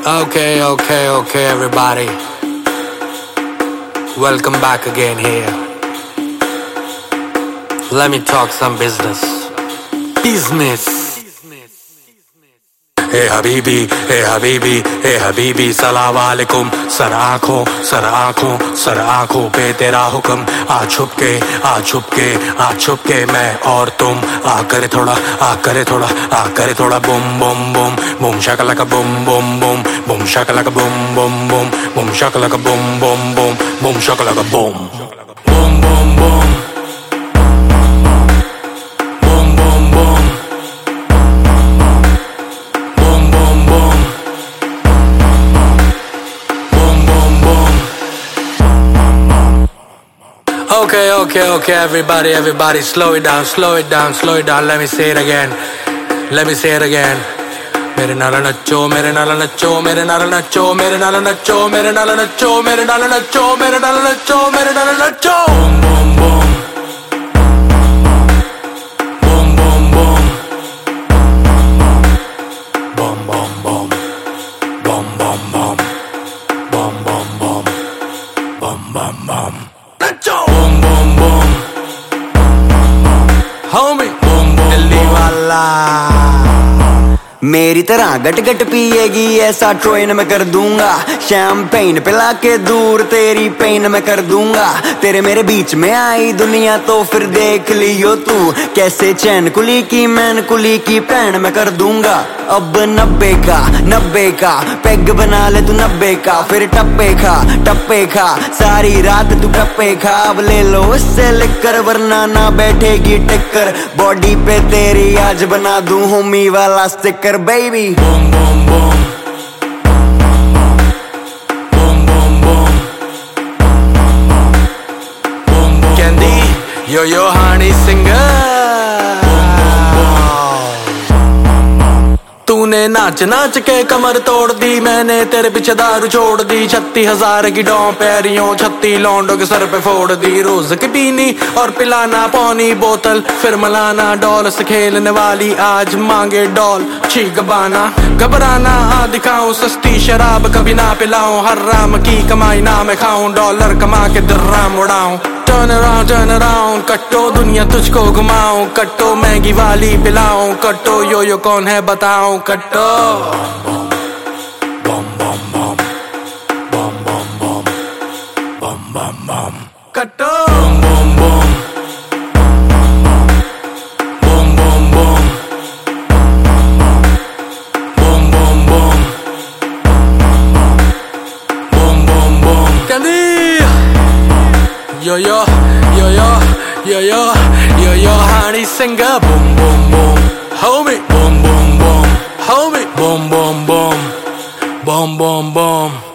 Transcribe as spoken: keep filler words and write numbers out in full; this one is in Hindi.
Okay, okay, okay, everybody. Welcome back again here. Let me talk some business. Business. Hey Habibi, hey Habibi, hey Habibi, सलाम वालेकुम. सर आँखों, सर आँखों, सर आँखों पे तेरा हुक्म. आ छुप के, आ छुप के, आ छुप के मैं और तुम. आ करे थोड़ा, आ करे थोड़ा, आ करे थोड़ा. Bum Bum Bum, Bum shakalaka Bum Bum Bum, Bum shakalaka Bum Bum Bum, Bum shakalaka Bum Bum Bum, Bum shakalaka Bum. Bum Bum Bum. Okay, okay, okay, everybody, everybody, slow it down, slow it down, slow it down. Let me say it again. Let me say it again. मेरे नाल नच्चो, मेरे नाल नच्चो, मेरे नाल नच्चो, मेरे नाल नच्चो, मेरे नाल नच्चो, मेरे नाल नच्चो, मेरे नाल नच्चो, मेरे नाल नच्चो. Boom, boom, boom, boom, boom, boom, boom, boom, boom, boom, boom, boom, boom, boom, boom, boom, boom. Nacho. Boom, boom, boom, homie. Boom, boom, Delhi वाला. मेरी तरह गट गट पिएगी ऐसा ट्रेन में कर दूंगा. शैम्पेन पिला के दूर तेरी पेन में कर दूंगा. तेरे मेरे बीच में आई दुनिया तो फिर देख लियो तू. कैसे चैन कुली की मैन कुली की पैन में कर दूंगा. अब नब्बे का नब्बे का पेग बना ले तू नब्बे का. फिर टप्पे खा टप्पे खा सारी रात तू टप्पे खा. अब ले लो इससे लिखकर वरना ना बैठेगी टिक्कर. बॉडी पे तेरी आज बना दूं होमी वाला sticker baby. Boom, boom, boom. Boom, boom, boom. Boom, boom. Candy, yo yo honey singer. तूने नाच नाच के कमर तोड़ दी. मैंने तेरे पीछे दारू छोड़ दी. छत्तीस हजार की डॉ पैरियों छत्ती लौंडों के सर पे फोड़ दी. रोज की पीनी और पिलाना पौनी बोतल फिर मलाना. डॉल से खेलने वाली आज मांगे डॉल. छीक बाना घबराना आ दिखाऊं सस्ती शराब कभी ना पिलाऊं. हर राम की कमाई ना मैं खाऊं. डॉलर कमा के दर्राम उड़ाऊं. Turn around, turn around, कट्टो दुनिया तुझको घुमाऊं. कट्टो महंगी वाली पिलाऊं. कट्टो यो यो कौन है बताऊं. कट्टो बम बम बम बम बम बम बम बम बम. कट्टो बम बम बम बम बम बम बम बम बम बम बम. Candy. Yo yo, yo yo, yo yo, yo yo, honey singer. Boom boom boom, homie. Boom boom boom, homie. Boom boom boom, boom boom boom.